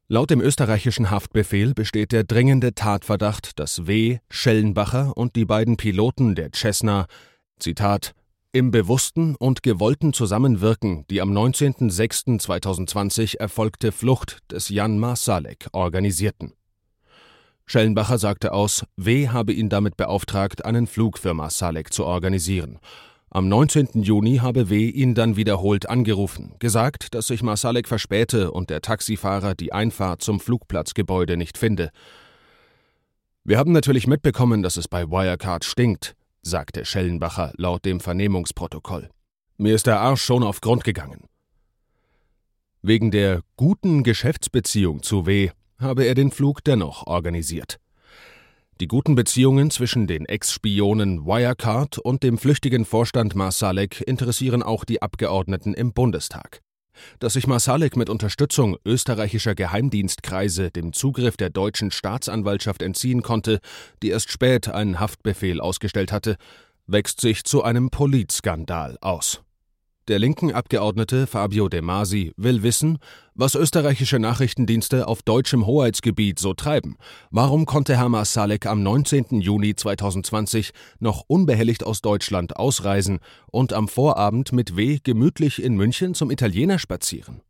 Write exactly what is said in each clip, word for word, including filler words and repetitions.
Laut dem österreichischen Haftbefehl besteht der dringende Tatverdacht, dass W., Schellenbacher und die beiden Piloten der Cessna, Zitat, im bewussten und gewollten Zusammenwirken die am neunzehnten sechsten zweitausendzwanzig erfolgte Flucht des Jan Marsalek organisierten. Schellenbacher sagte aus, W. habe ihn damit beauftragt, einen Flug für Marsalek zu organisieren. Am neunzehnten Juni habe W. ihn dann wiederholt angerufen, gesagt, dass sich Marsalek verspäte und der Taxifahrer die Einfahrt zum Flugplatzgebäude nicht finde. Wir haben natürlich mitbekommen, dass es bei Wirecard stinkt, sagte Schellenbacher laut dem Vernehmungsprotokoll. Mir ist der Arsch schon auf Grund gegangen. Wegen der guten Geschäftsbeziehung zu W. habe er den Flug dennoch organisiert. Die guten Beziehungen zwischen den Ex-Spionen Wirecard und dem flüchtigen Vorstand Marsalek interessieren auch die Abgeordneten im Bundestag. Dass sich Marsalek mit Unterstützung österreichischer Geheimdienstkreise dem Zugriff der deutschen Staatsanwaltschaft entziehen konnte, die erst spät einen Haftbefehl ausgestellt hatte, wächst sich zu einem Politskandal aus. Der linken Abgeordnete Fabio De Masi will wissen, was österreichische Nachrichtendienste auf deutschem Hoheitsgebiet so treiben. Warum konnte Herr Marsalek am neunzehnten Juni zweitausendzwanzig noch unbehelligt aus Deutschland ausreisen und am Vorabend mit W. gemütlich in München zum Italiener spazieren?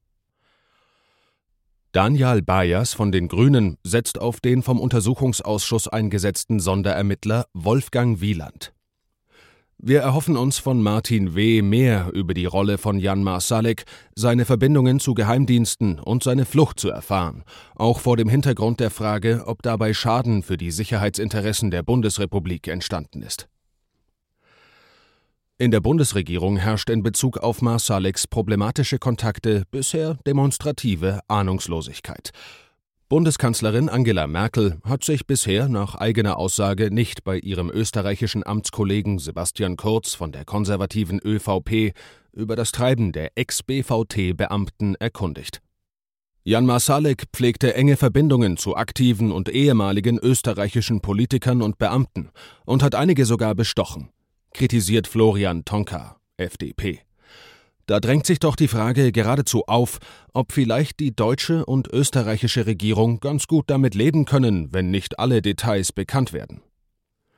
Daniel Bayers von den Grünen setzt auf den vom Untersuchungsausschuss eingesetzten Sonderermittler Wolfgang Wieland. Wir erhoffen uns von Martin W. mehr über die Rolle von Jan Marsalek, seine Verbindungen zu Geheimdiensten und seine Flucht zu erfahren, auch vor dem Hintergrund der Frage, ob dabei Schaden für die Sicherheitsinteressen der Bundesrepublik entstanden ist. In der Bundesregierung herrscht in Bezug auf Marsaleks problematische Kontakte bisher demonstrative Ahnungslosigkeit. Bundeskanzlerin Angela Merkel hat sich bisher nach eigener Aussage nicht bei ihrem österreichischen Amtskollegen Sebastian Kurz von der konservativen ÖVP über das Treiben der Ex-B V T-Beamten erkundigt. Jan Marsalek pflegte enge Verbindungen zu aktiven und ehemaligen österreichischen Politikern und Beamten und hat einige sogar bestochen, kritisiert Florian Tonka, F D P. Da drängt sich doch die Frage geradezu auf, ob vielleicht die deutsche und österreichische Regierung ganz gut damit leben können, wenn nicht alle Details bekannt werden.